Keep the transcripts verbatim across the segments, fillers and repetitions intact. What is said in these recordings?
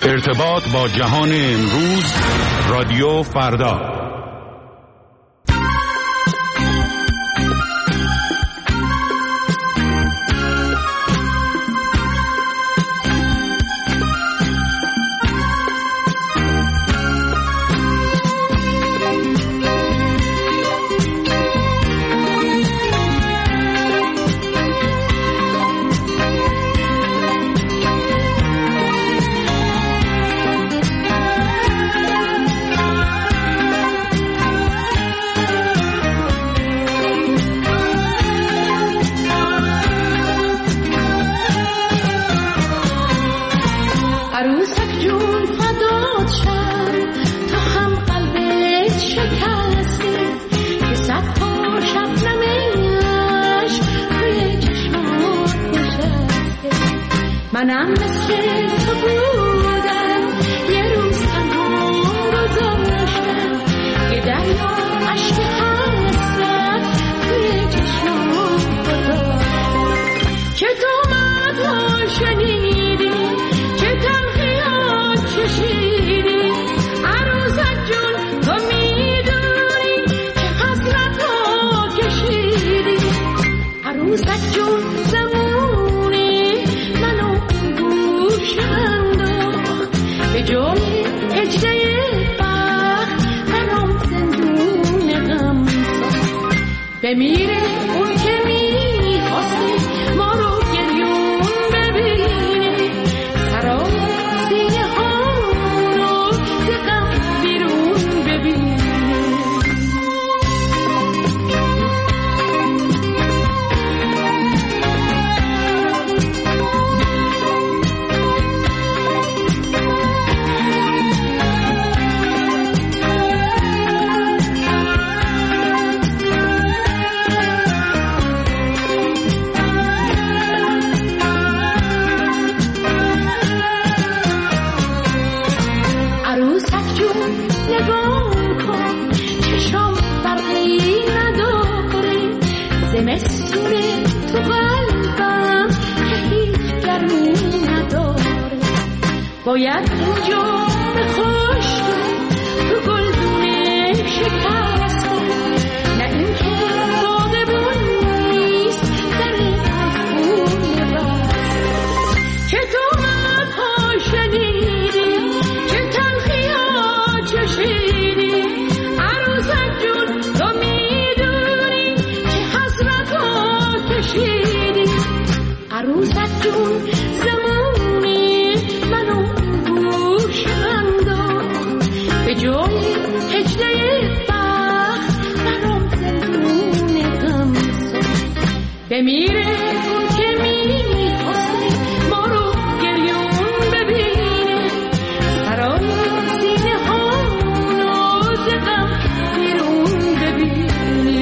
ارتباط با جهان امروز، رادیو فردا. منم مثل تو بودم، یه روز تنها گذاشتم، یه دریا عشق حسرت توی چشمام گذاشتم. چه تومت‌ها شنیدی، چه تلخی‌ها چشیدی، عروسک جون تو میدونی چه حسرت‌ها کشیدی. عروسک جون زمونی منو به جای هجده بخت منم زندون غم ساخت. بمیره اون که میخواستی ما رو گریون ببینه، سرای سینه ها رو ز غم بیرون ببینه. زمستونه تو قلبم که هیچ گرمی نداره، باید اینجا به خشکی تو گلدونه شکسته، نه این که بادبون نیست در خونه بسته. چه تومت‌ها شنیدی، چه تلخی‌ها چشیدی، عروسک جون تو میدونی چه حسرت‌ها کشیدی. عروسک جون زمونی منو گوش انداخت، به جای هجده بخت برام زندون غم ساخت. بمیره اون که میخواستی ما رو گریون ببینه، سرای سینه ها رو ز غم بیرون ببینه.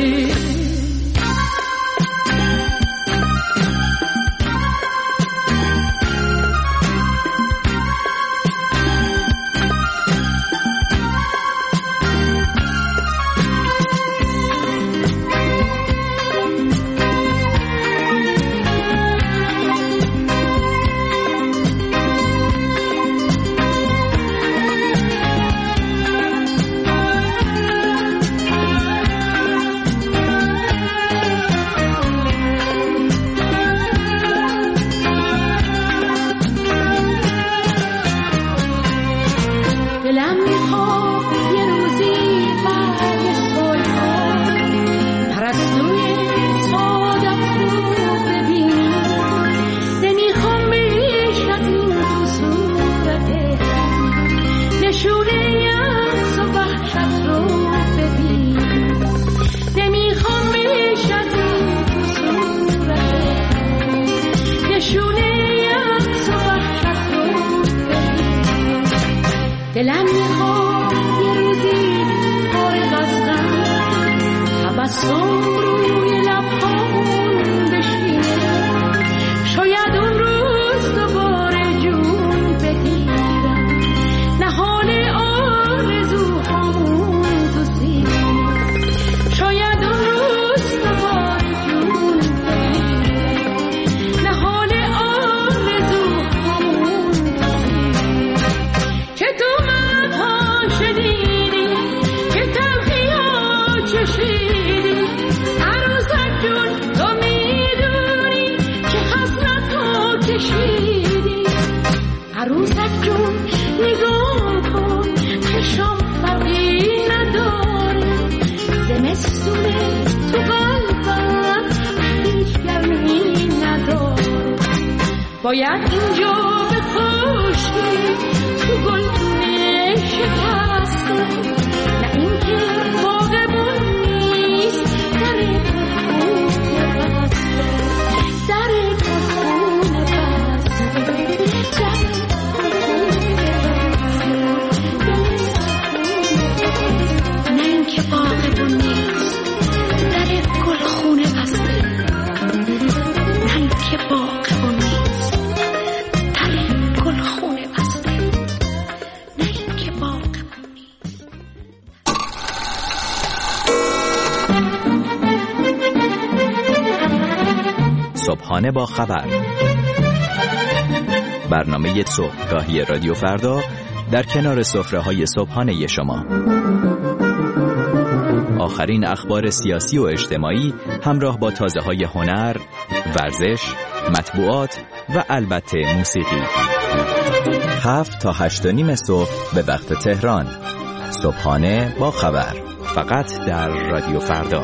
دلم میخواد یه روزی فارغ از غم، تبسم روی لبهامون بشینه، شاید اون روز دوباره جون بگیرم، نهال آرزوهامون تو سینه، شاید اون روز دوباره جون بگیرم، نهال آرزوهامون تو سینه. باید اینجا به خشکی تو گلدونه شکسته، نه اینکه باغبون نیست در خونه بسته، در خونه بسته، در نه اینکه باغبون نیست در گلخونه بسته، نه اینکه باغبون نیست در گلخونه بسته، نه اینکه باغبون نیست. صبحانه با خبر، برنامه صبحگاهی رادیو فردا در کنار سفره‌های صبحانه شما. آخرین اخبار سیاسی و اجتماعی همراه با تازه‌های هنر، ورزش، مطبوعات و البته موسیقی. هفت تا هشت و نیم صبح به وقت تهران. صبحانه با خبر، فقط در رادیو فردا.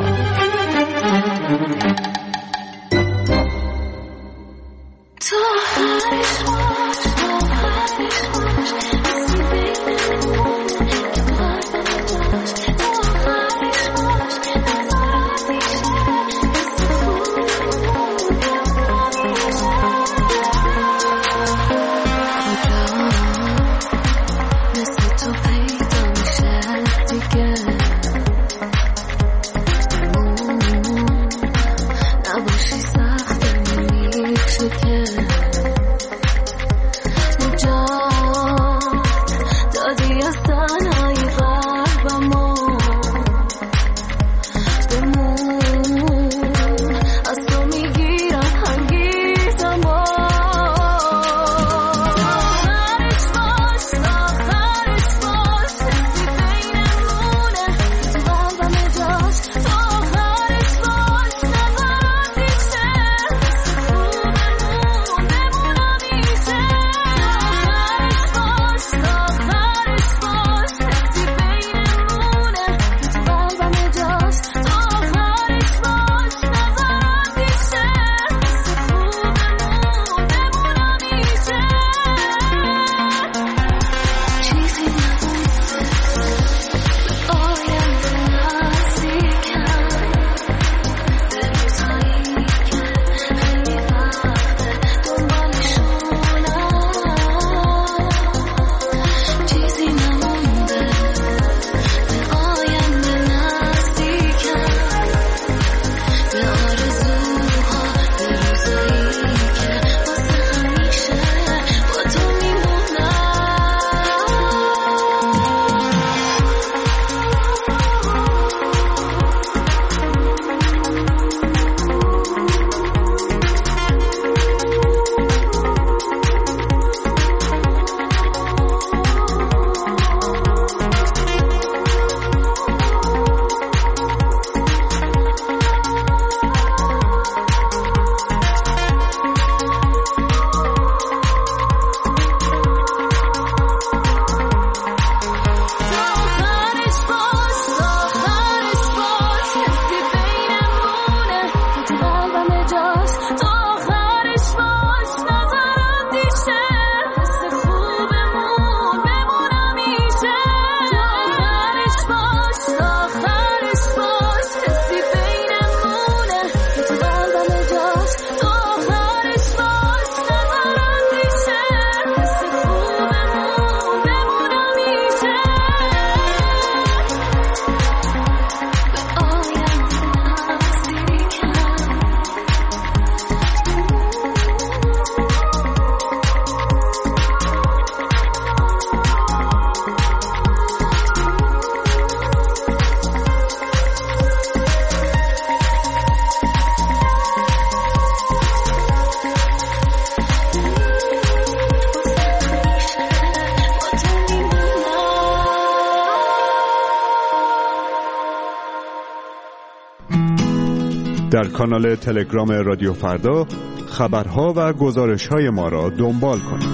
در کانال تلگرام رادیو فردا خبرها و گزارش‌های ما را دنبال کنید.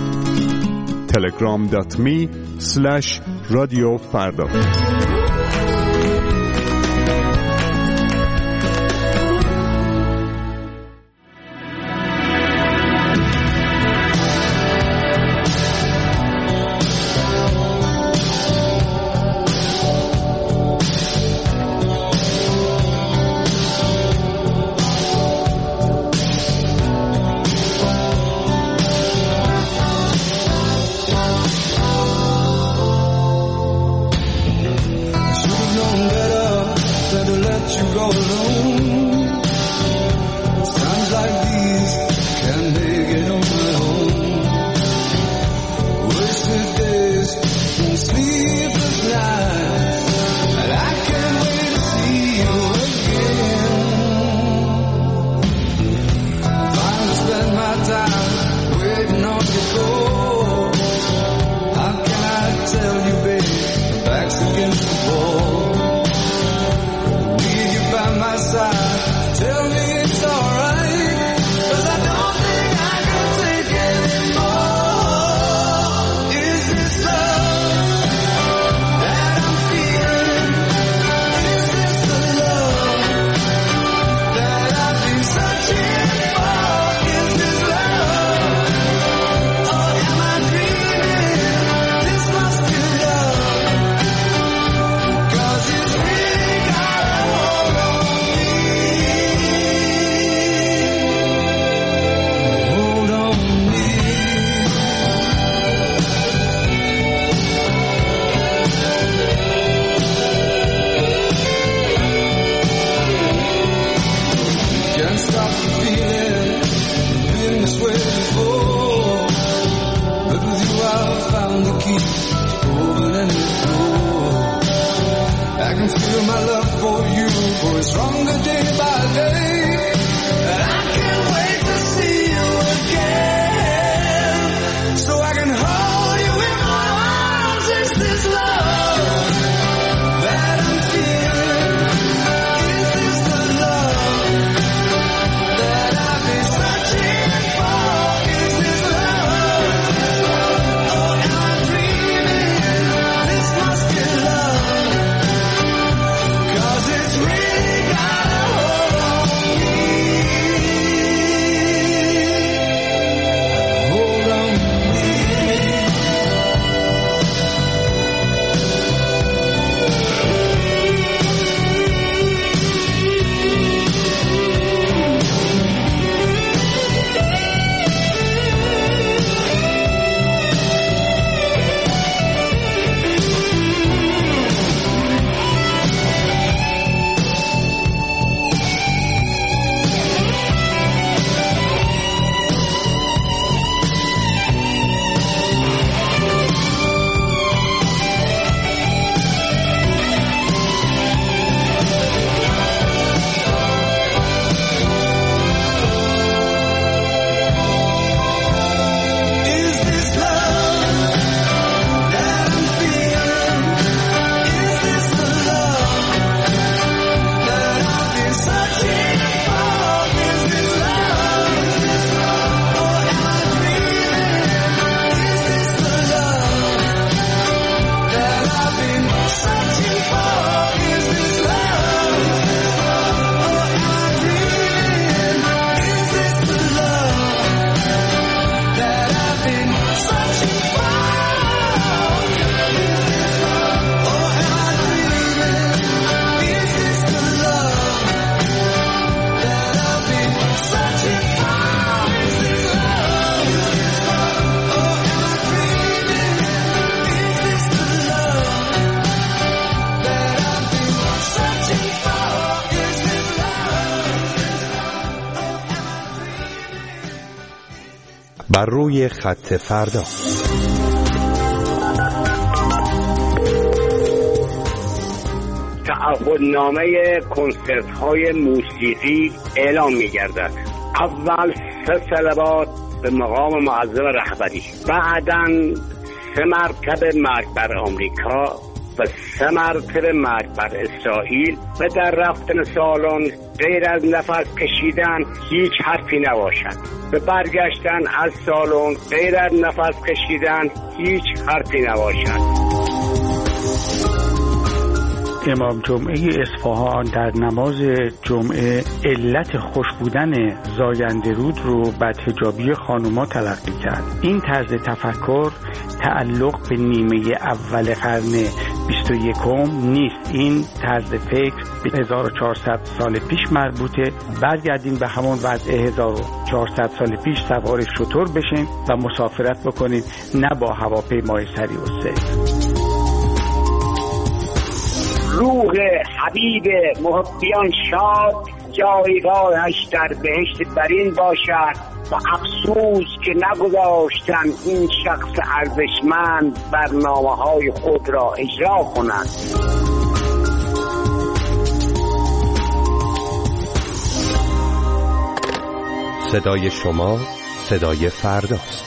تلگرام دات می اسلش رادیو فردا. opening the door. I can feel my love for you growing stronger day by day. And I can't wait to see you again, so I can hold you in my arms. Is this love that I'm feeling? Is this the love that I've been searching for? Is this love? Or am I dreaming? This must be love, 'cause it's really got a hold on me. Hold on me. Is this love that I'm feeling? Is this the love that I've been searching for? Is this love? Or am I dreaming? Is this the love that I've been searching for? Is this love? Or am I dreaming? Is this the love that I've been searching for? Or am I dreaming? Is this the love that I've been searching for? Is this love? Or am I dreaming? Is this the love that I've been searching for? Is this love? بر روی خط فردا. تعهدنامه کنسرت های موسیقی اعلام می گردد. اول سه صلوات به مقام معظم رهبری، بعداً سه مرتبه مرگ بر آمریکا و سه مرتبه مرگ بر اسرائیل و در رفتن سالن غیر از نفس کشیدن هیچ حرفی نباشد. به برگشتن از سالن غیر از نفس کشیدن هیچ حرفی نباشد. امام جمعه اصفهان در نماز جمعه علت خوش بودن زاینده رود رو بدحجابی خانوما تلقی کرد. این طرز تفکر تعلق به نیمه اول قرن بیست و یکم نیست. این طرز فکر به هزار و چهارصد سال پیش مربوطه. برگردیم به همون وضع هزار و چهارصد سال پیش، سوار شتر بشین و مسافرت بکنید، نه با هواپیمای سریع و سیر. روح حبیب محبیان شاد، جایگاهش در بهشت برین باشد و افسوس که نگذاشتن این شخص ارزشمند برنامه‌های خود را اجرا کنند. صدای شما صدای فرداست.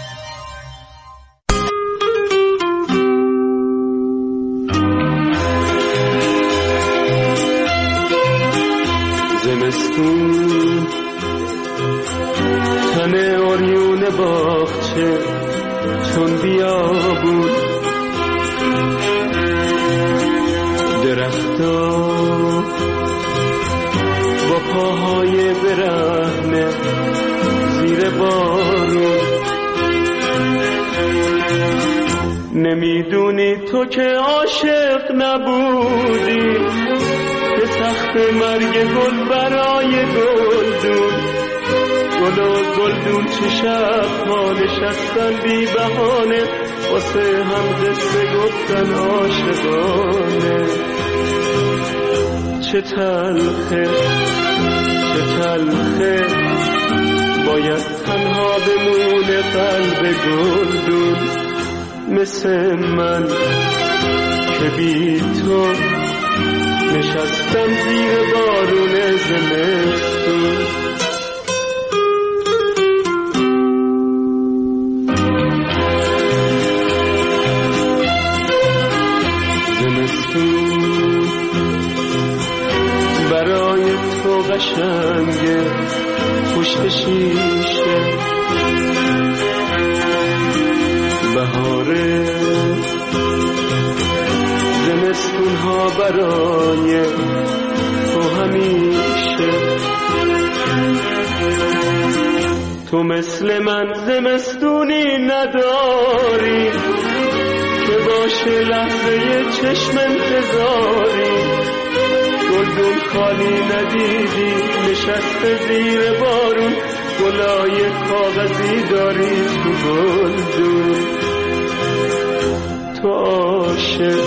زمستون تن اوریون باغچه چون بیابون، درختا با پاهای برهنه زیر بارون. نمیدونی تو که عاشق نبودی، به سخت مرگ گل برای گلدون. گل و گلدون چه شب‌ها نشستن بی بهانه، واسه هم قصه گفتن عاشقانه. چه تلخه چه تلخه باید تنها بمونه قلب گلدون. مثل من که بی تو نشستم زیر بارون زمستون. زمستون برای تو قشنگه پشت شیشه، بهاره زمستون ها برای تو همیشه. تو مثل من زمستونی نداری که باشه لحظه چشم انتظاری، گلدون خالی ندیدی نشسته زیر بارون، گلای کاغذی داری تو گلدون. تو عاشق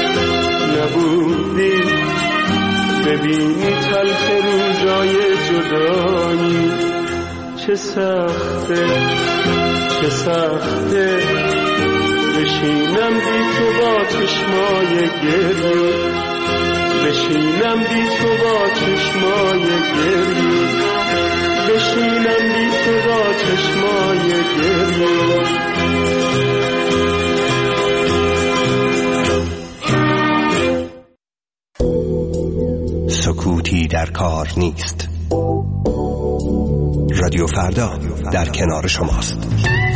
نبودی ببینی تلخ روزای جدایی، چه سخته چه سخته بشینم بی تو با چشمای گریه، بشینم بی تو با چشمای گریه، بشینم بی تو با چشمای گریه. سکوتی در کار نیست. رادیو فردا در کنار شماست.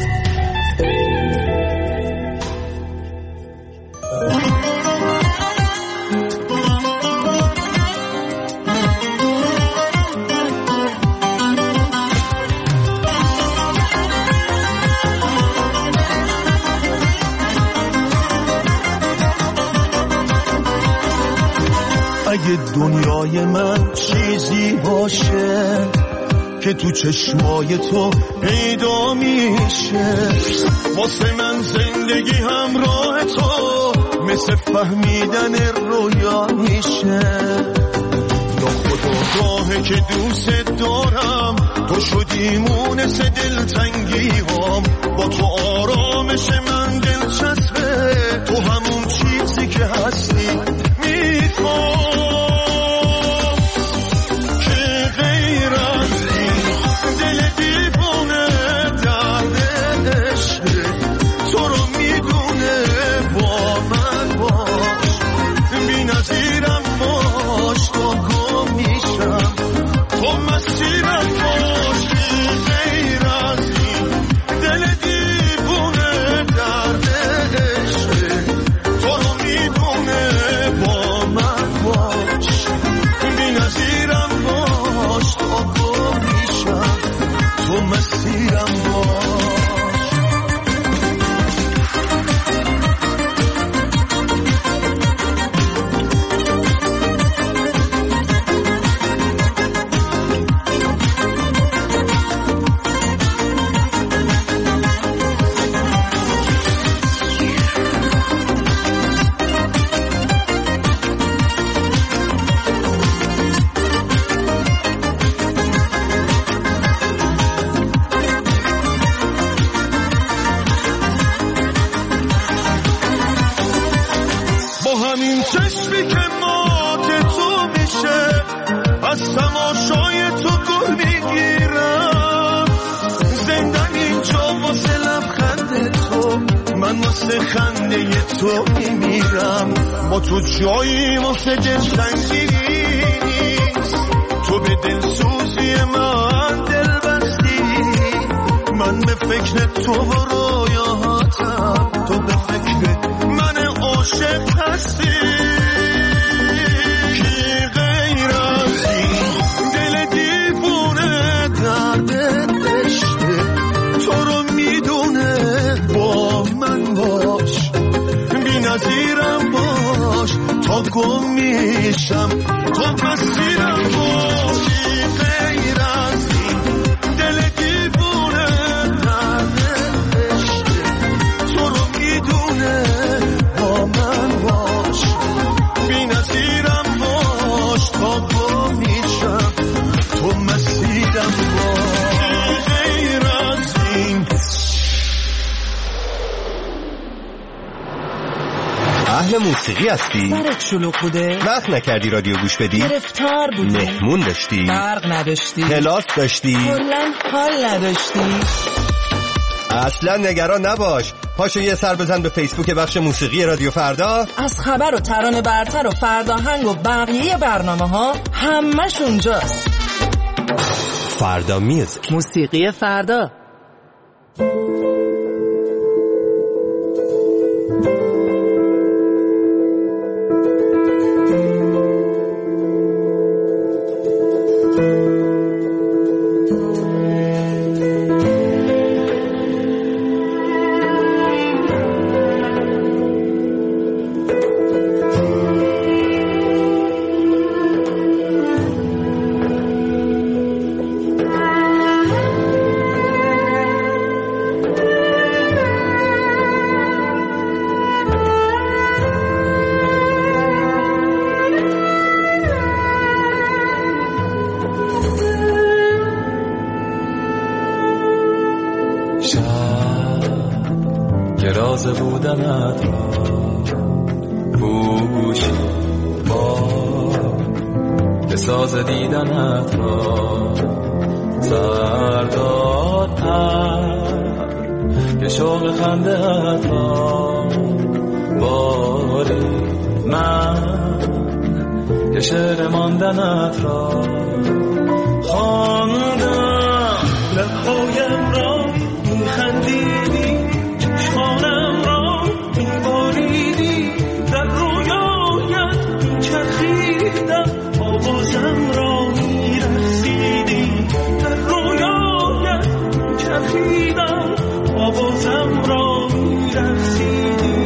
اگه دنیای من چیزی باشه که تو چشمای تو پیدا میشه، واسه من زندگی همراه تو مثل فهمیدن رویا میشه. یا خدا راهه که دوست دارم تو شدی مونس دلتنگی هم، با تو آرامش من دلچسبه، تو همون چیزی که هستی میخوام. تو جایی واسه دلتنگی نیست، تو به دلسوزی من دل بستی، من به فکر تو و رویاتم، تو به فکر من عاشق هستی. کی غیر از این دل دیوونه درد عشقه، تو رو میدونه با من باش، بی نظیرم باش تا گم میشم، تو مسیرم باشی. غیر از این دل دیوونه درد عشقه، تو رو میدونه با من باش، بی نظیرم باش تا گم میشم، تو مسیرم باش. غیر از این اهل موسیقی هستی؟ سرت شلوغ بوده؟ وقت نکردی رادیو گوش بدی؟ گرفتار بودی؟ مهمون داشتی؟ برق نداشتی؟ کلاس داشتی؟ کلاً حال نداشتی؟ اصلا نگران نباش، پاشو یه سر بزن به فیسبوک بخش موسیقی رادیو فردا. از خبر و ترانه برتر و فرداهنگ و بقیه برنامه ها همش اونجاست. فردا میوزیک، موسیقی فردا. تازه بودنت را پوشی با که ساز دیدنت را سرداد پر که شوق خنده‌ات را باری من که شعر ماندنت را خواندم لبهایم را میخندیدی چشمانم را میباریدی در رویایت میچرخیدم آوازم را میرقصیدی در رویایت میچرخیدم آوازم را میرقصیدی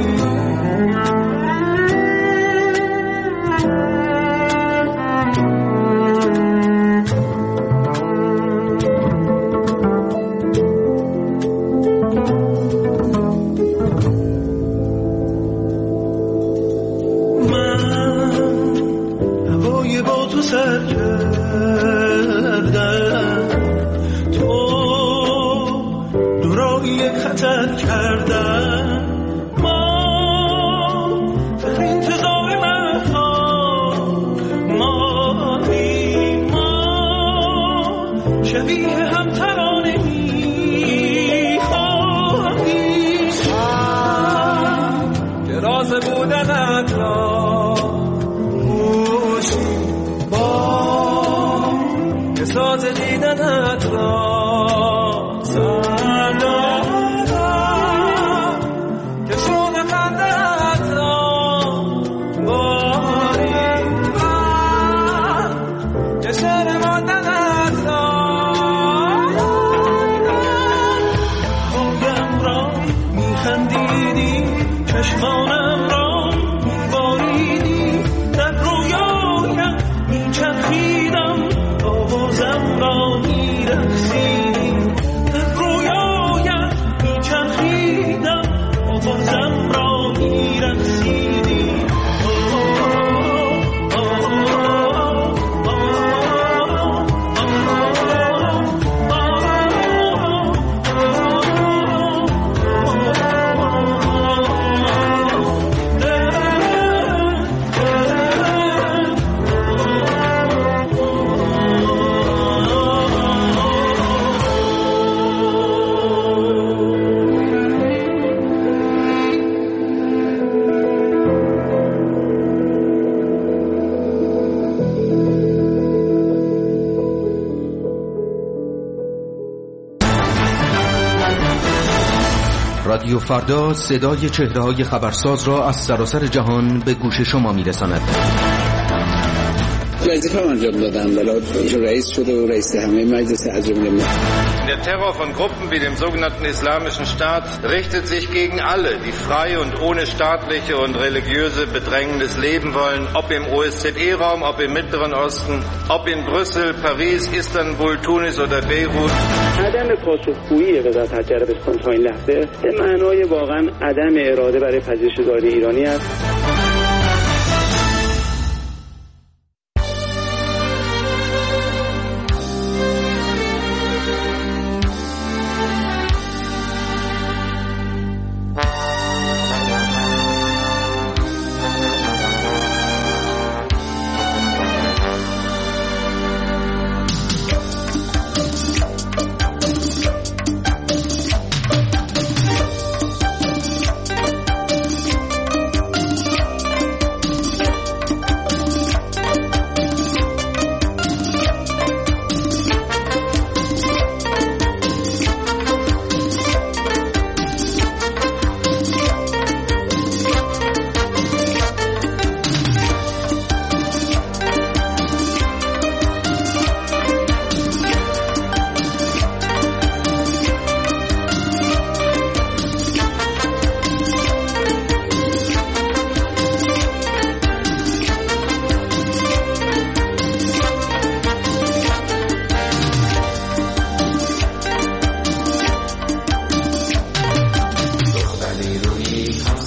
رادیو فردا صدای چهره‌های خبرساز را از سراسر جهان به گوش شما می‌رساند. وظیفه انجام دادم بلا جو رئیس شده و رئیس همه مجلس عجم. Der Terror von Gruppen wie dem sogenannten Islamischen Staat richtet sich gegen alle, die frei und ohne staatliche und religiöse Bedrängnis leben wollen, ob im O S Z E-Raum, ob im Mittleren Osten, ob in Brüssel, Paris, Istanbul, Tunis oder Beirut. عدم پاسخگویی وزارت خارجه عربستان تا این لحظه به معنای واقعا عدم اراده برای پذیرش داری ایرانی است.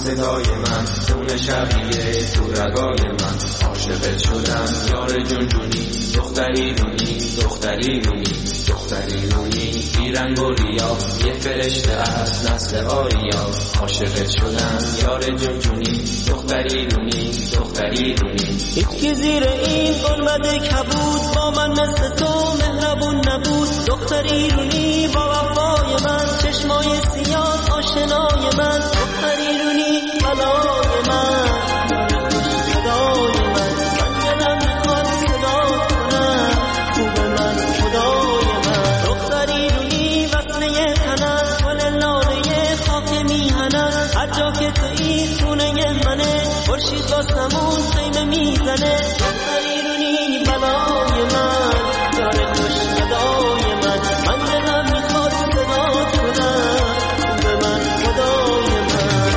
صدای من خون شبیه تو رگای من عاشقت شدم یار جونجونی دختری رونی دختری رونی دختری رونی بیرنگ و ریا یه فرشته از نسل آریا عاشقت شدم یار جونجونی دختری رونی دختری رونی هیچ که زیر این گنبد کبود با من مثل تو مهربون نبود دختری رونی با وفای من چشمای سیاه آشنای من دختری رونی بلای من صدای من من دلم میخواد صدا کنم خوب من خدای من دختری رونی وصله تنم گل لاله خاک میهنم هر جا که تویی خونه منه خورشید با سمون خیمه میزنه دختری رونی بلای من یار خوش صدای من من دلم میخواد صدا کنم خوب من خدای من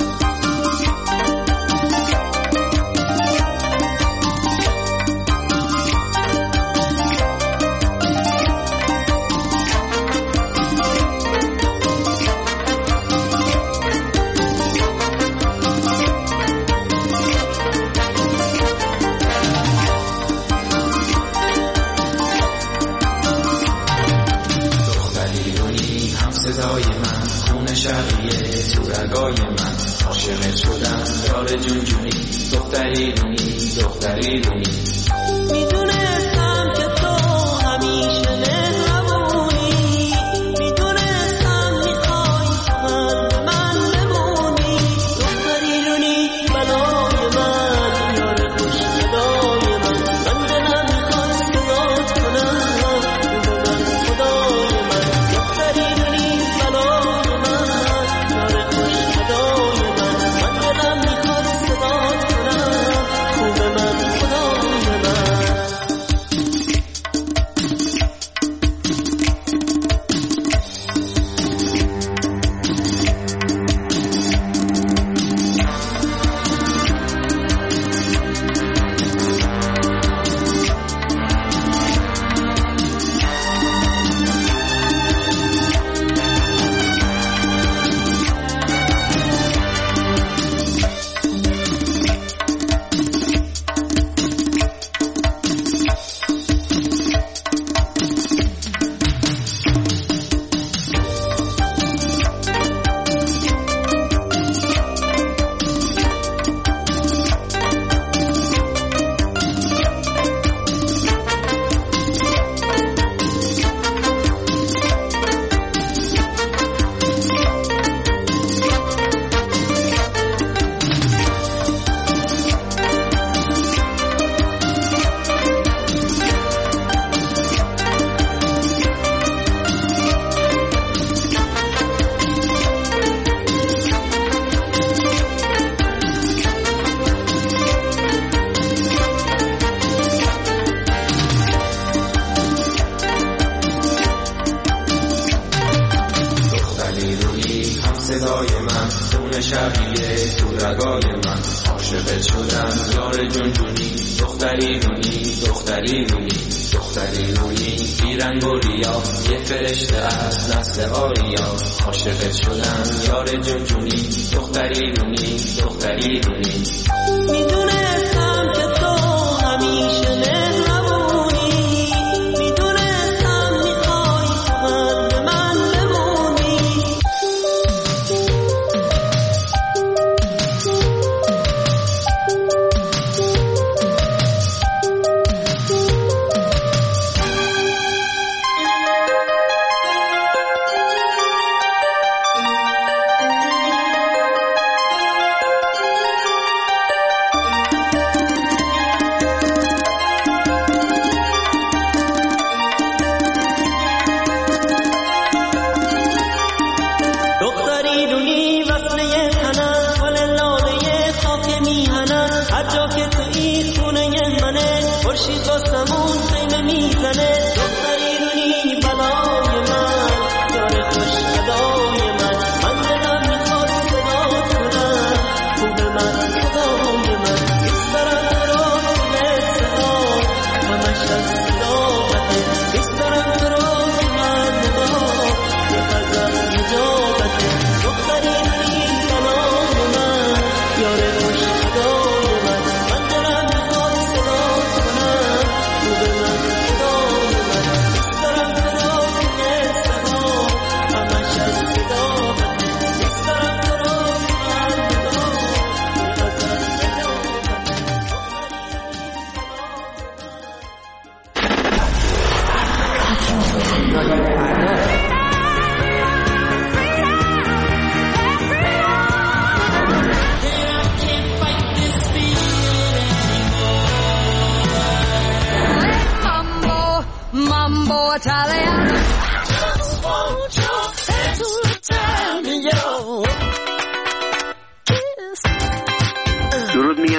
صدای من خون شبیه تو رگای من عاشقت شدم یار جونجونی دختری رونی دختری رونی میدونستم که تو همیشه مهربونی میدونستم میخوای من به من بمونی دختری رونی بلای من یار خوش صدای من من دلم میخواد صدات کنم خوب من خدای من دختری رونی بلای من یار خوش صدای من من دلم میخواد صدات کنم خوب من خدای من صدای من خون شبیه تو رگای من عاشقت شدم یار جونجونی دختری رونی دختری رونی دختری رونی بیرنگ و ریا یه فرشته از نسل آریا عاشقت شدم یار جونجونی دختری رونی دختری رونی میدونستم که تو همیشه مهربونی میدونستم میخوای من به من بمونی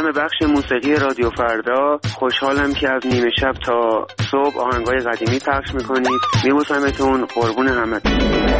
دم بخش موسیقی رادیو فردا. خوشحالم که از نیمه شب تا صبح آهنگای قدیمی پخش میکنید. میبوسمتون، قربون همتون.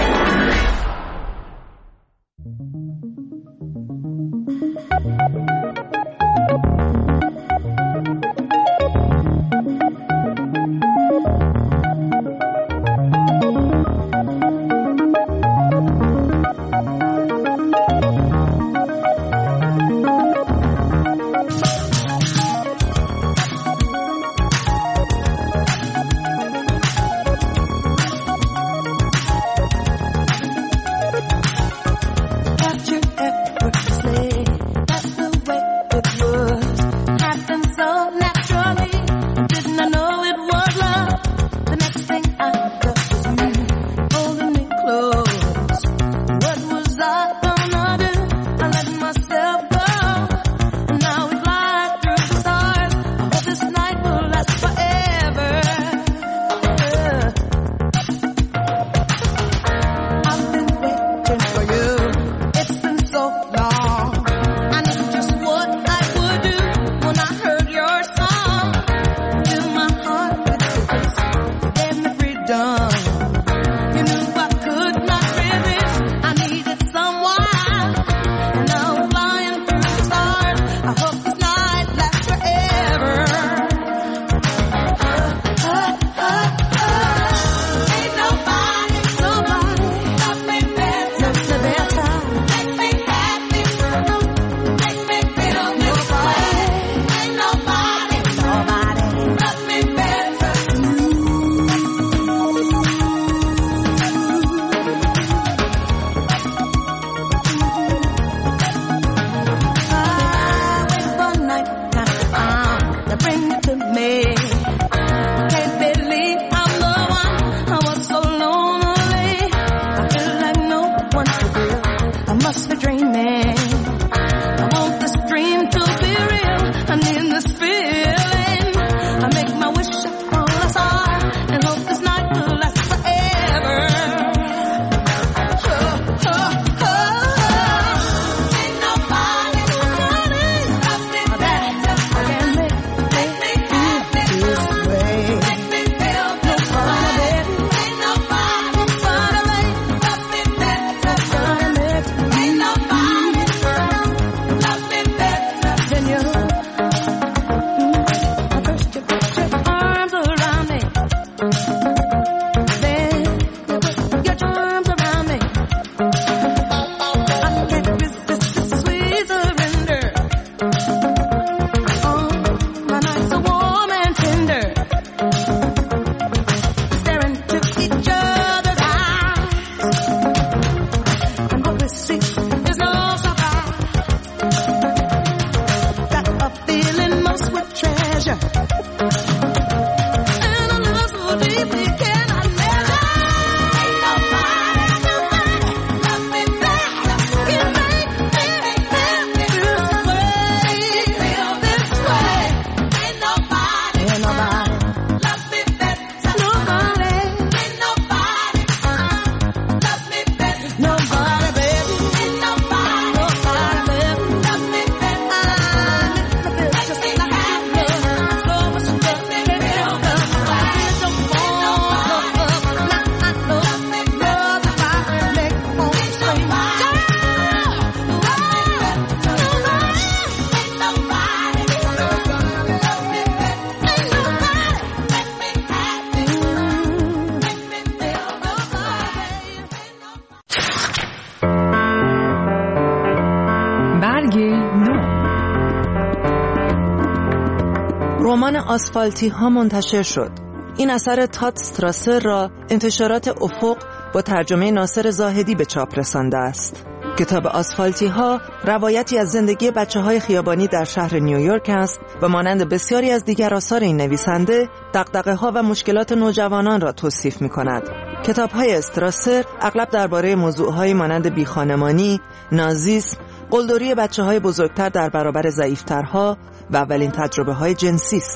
رمان آسفالتی ها منتشر شد. این اثر تاد استراسر را انتشارات افق با ترجمه ناصر زاهدی به چاپ رسانده است. کتاب آسفالتی ها روایتی از زندگی بچه های خیابانی در شهر نیویورک است و مانند بسیاری از دیگر آثار این نویسنده دغدغه ها و مشکلات نوجوانان را توصیف می کند. کتاب های استراسر اغلب درباره موضوع های مانند بیخانمانی، نازیسم، قلدری بچه های بزرگتر در برابر ضعیفترها و اولین تجربه های جنسی است.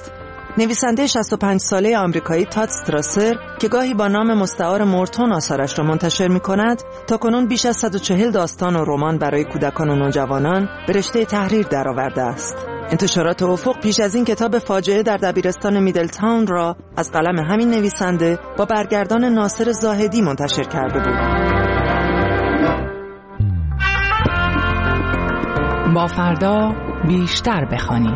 نویسنده شصت و پنج ساله آمریکایی تاد استراسر که گاهی با نام مستعار مورتون آثارش را منتشر می‌کند، تاکنون بیش از صد و چهل داستان و رمان برای کودکان و نوجوانان به رشته تحریر درآورده است. انتشارات افق پیش از این کتاب فاجعه در دبیرستان میدلتاون را از قلم همین نویسنده با برگردان ناصر زاهدی منتشر کرده بود. با فردا بیشتر بخوانیم.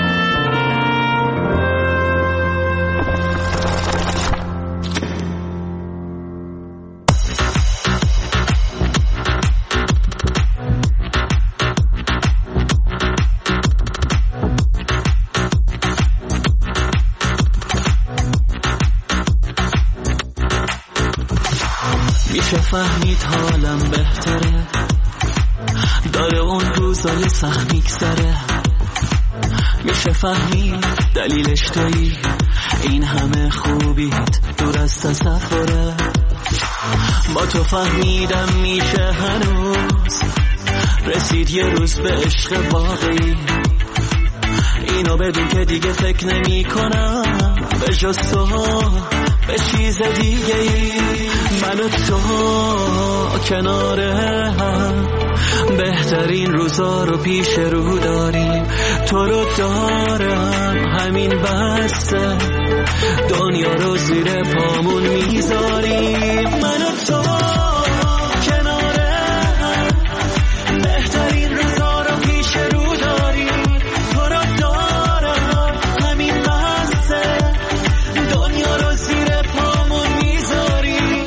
میشه فهمید حالم بهتره، داره اون روزای سخت میگذره. میشه فهمید دلیلش تویی، این همه خوبیت دور از تصوره. با تو فهمیدم میشه هنوز رسید یه روز به عشق واقعی. اینو بدون که دیگه فکر نمی کنم به جز تو به چیز دیگه ای. من و تو کناره هم بهترین روزا رو پیش رو داریم. تو رو دارم همین بسته، دنیا رو زیر پامون میذاریم. من و تو کناره هم بهترین روزا رو پیش رو داریم. تو رو دارم همین بسته، دنیا رو زیر پامون میذاریم.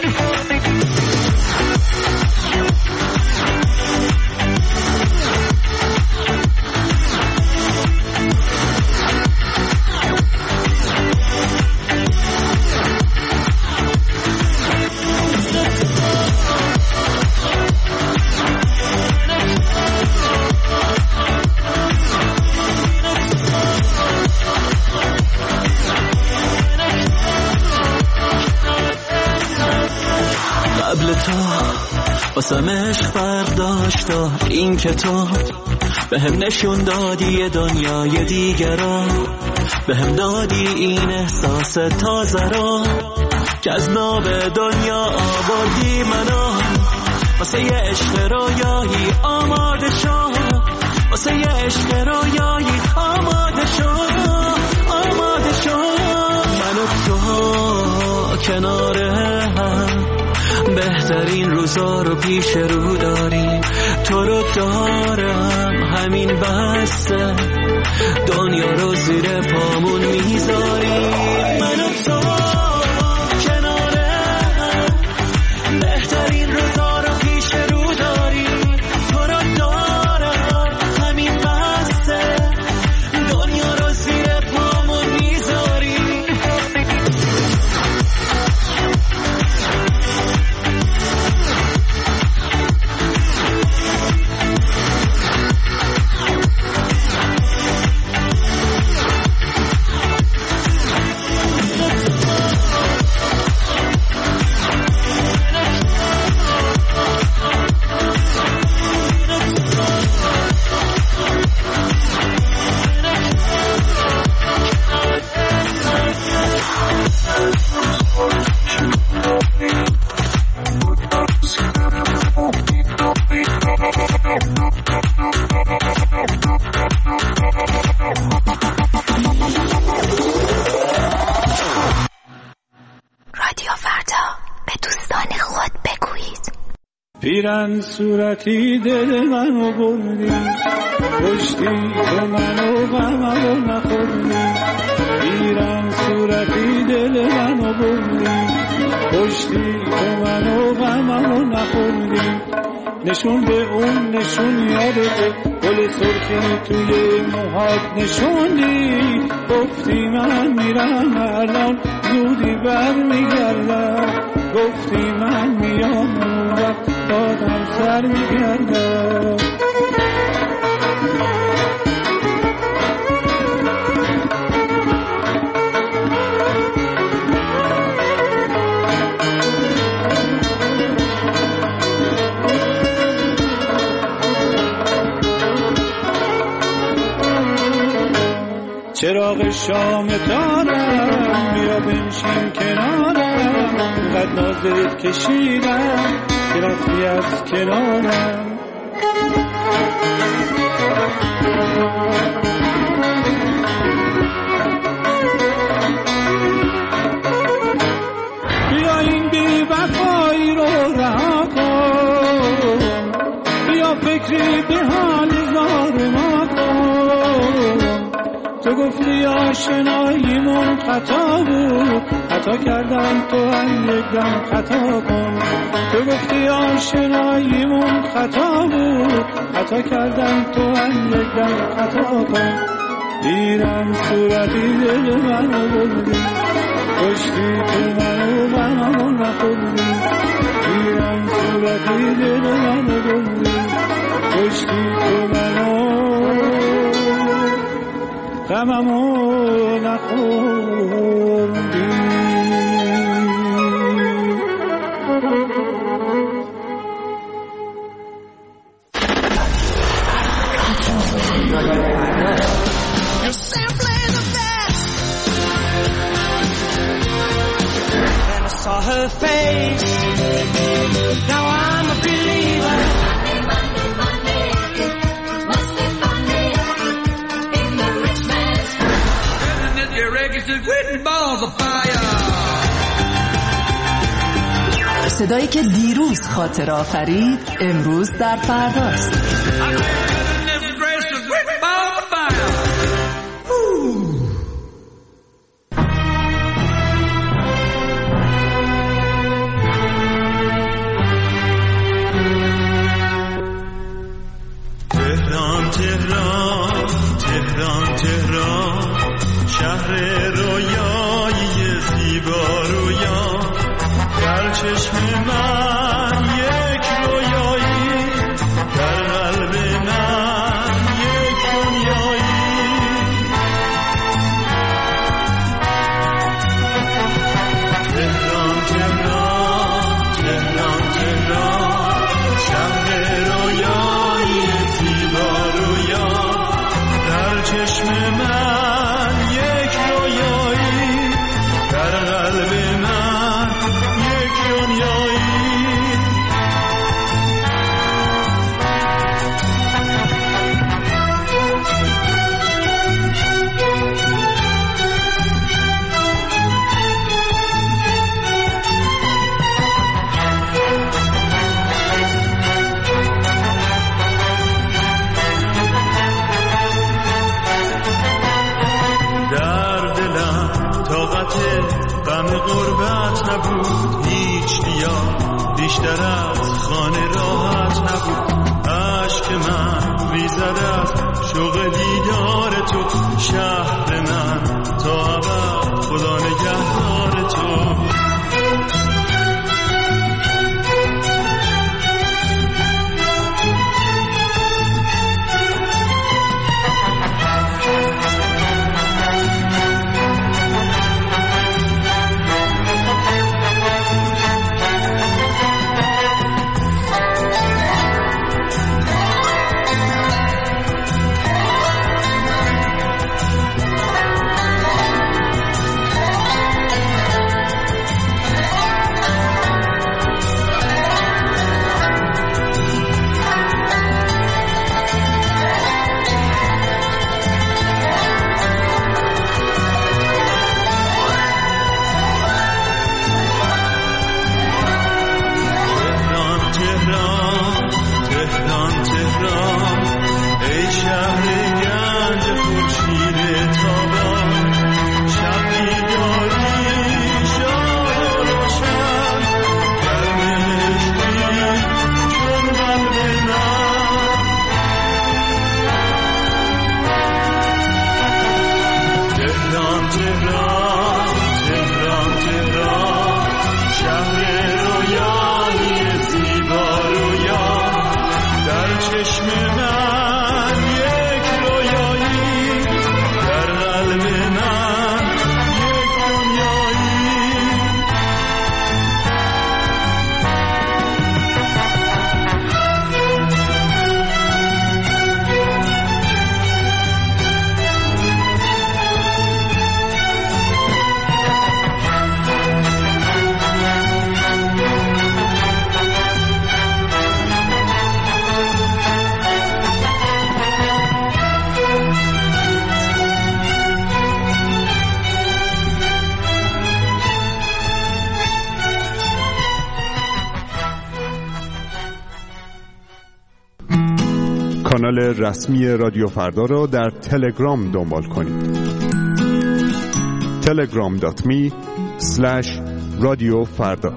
قبل تو واسم عشق فرق داشتا، این که تو به هم نشون دادی دنیای دیگر رو، به هم دادی این احساس تازه رو که از ناب دنیا آوردی منو. واسه یه عشق رویایی آماده شو، واسه یه عشق رویایی آماده شو، آماده شو. من و تو کناره هم بهترین روزا رو پیش رو داریم. تو رو دارم همین بسته، دنیا رو زیر پامون میذاریم. من و تو کناره هم بهترین روزا رو پیش رو داریم. تو رو دارم همین بسته، دنیا رو زیر پامون میذاریم. پیرن صورتی دل منو بردی، پشتی تو منو غممو نخوردی. پیرن صورتی دل منو بردی، پشتی تو منو غممو نخوردی. نشون به اون نشون یادته، گل سرخی توی موهات نشوندی. گفتی من میرم الان زودی بر میگردم، گفتی من میام اون وقت بادم سر میگردم. چراغ شام تارم بیا بنشین کنارم اینقدر نازت کشیدم که رفتی از کنارم بیا این بی وفایی رو رها کن بیا فکری به حال زار ما کن تو گفتی آشناییمون خطا بود خطا کردم تو هم یک دم خطا کن تو گفتی آشناییمون خطا بود خطا کردم تو هم یک دم خطا کن دیرم صورتی دل منو بردی کشتی تو منو غممو نخوردی دیرم صورتی دل منو بردی کشتی تو منو غممو نخوردی Saw her face. Now I'm a believer. Monday, Monday, Monday. Must be Monday in the rich man's world. And then your reggae is written balls of fire. صدایی که دیروز خاطره آفرید امروز در فرداست. تهران تهران تهران تهران شهر رویایی زیبا رویا در چشم من یک رویایی در قلب من یک دنیایی تهران تهران تهران تهران شهر رویایی زیبا رویا در چشم من یک رویایی در قلب من یک دنیایی غم غربت نبود هیچ بیا بیشتر از خانه راحت نبود عشق من ریزد از شوق دیدار تو شهر من تا ابد خدا نگهدار تو کانال رسمی رادیو فردا را در تلگرام دنبال کنید. تلگرام دات می اسلش رادیو فردا.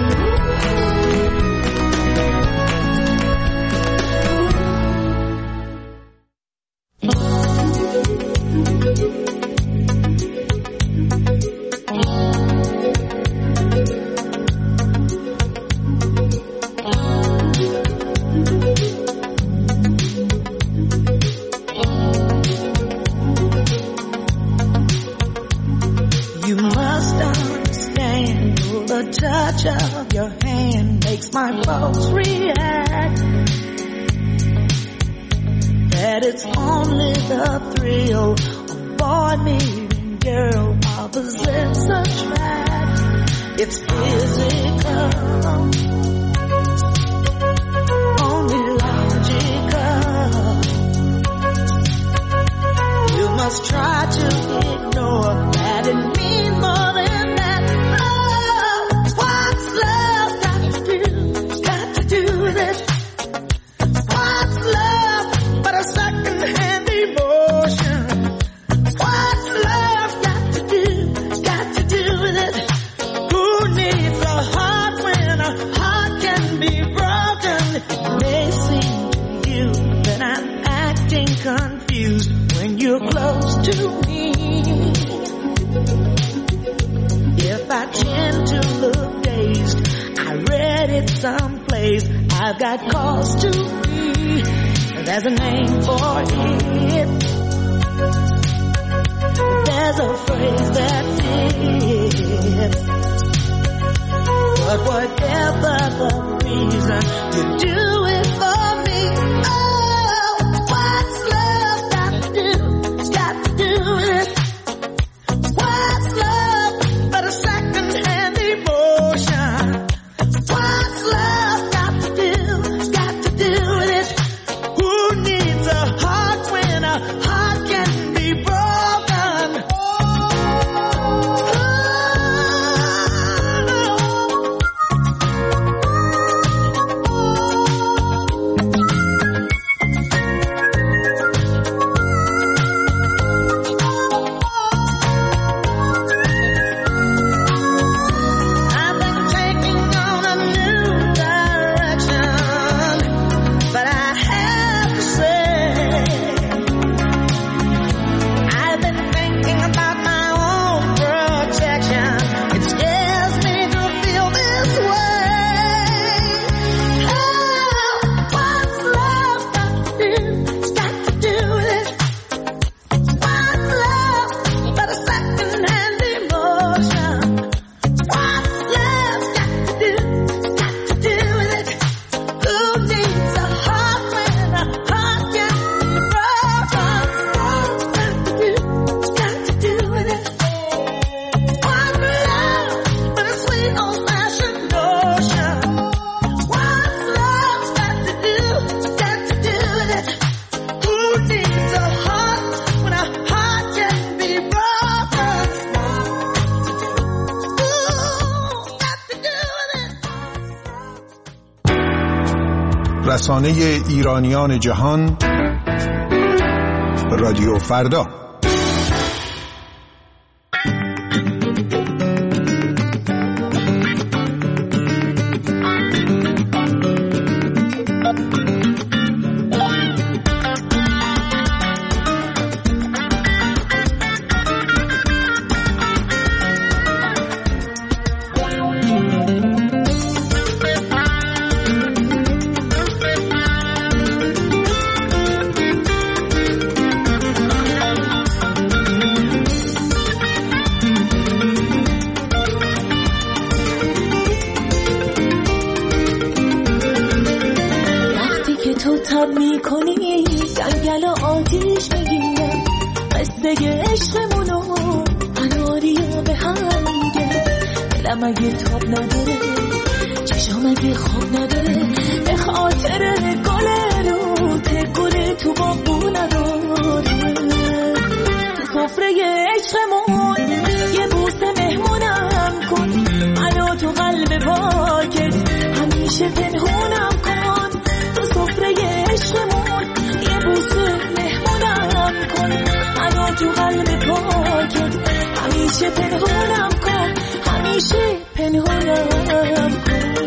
رسانه ایرانیان جهان رادیو فردا. همیشه پنهونم کن تو سفره عشقمون، یه پاکت همیشه پنهونم کن همیشه پنهونم کن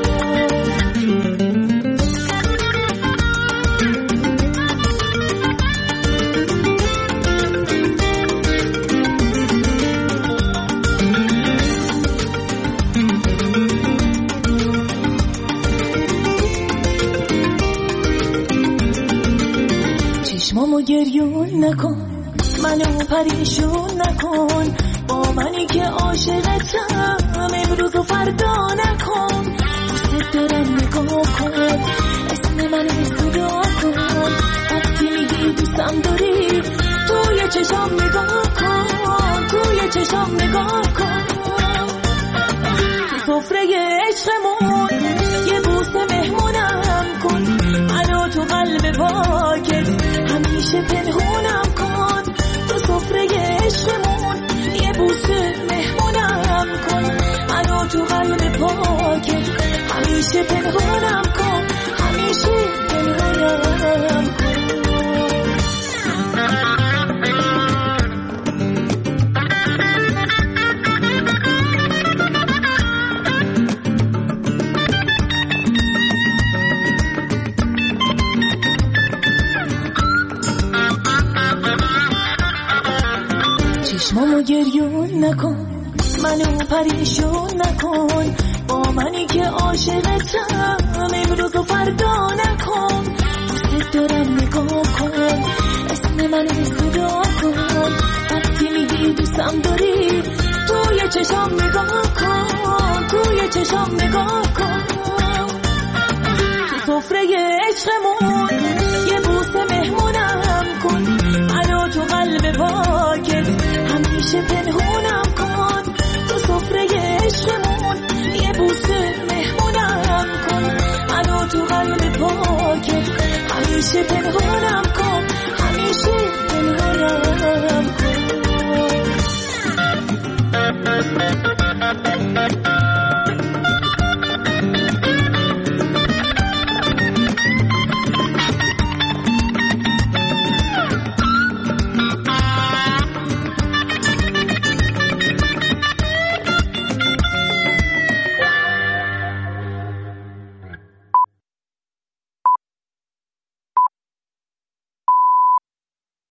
چشمامو گریون نکن منو پریشون نکن با منی که عاشقتم امروز و فردا نکن دوست دارم نگاه کن اسم منو صدا کن وقتی میگی دوستم داری توی چشام نگاه کن توی چشام نگاه کن تو سفره عشقمون یه بوسه مهمونم کن منو تو قلب پاکت همیشه پنهونم کن تو سفره عشقمون یه بوسه مهمونم کن منو تو قلب پاکت همیشه پنهونم کن همیشه پنهونم کن چشمامو گریون نکن منو پریشون نکن با منی که عاشقتم امروز و فردا نکن دوست دارم نگاه کن اسم منو صدا کن وقتی میگی دوستم داری توی چشام نگاه کن توی چشام نگاه کن تو سفره عشقمون یه بوسه مهمونم کن منو تو قلب پاکت همیشه پنهونم کن تو سفره عشقمون یه بوسه مهمونم کن منو تو قلب پاکت همیشه پنهونم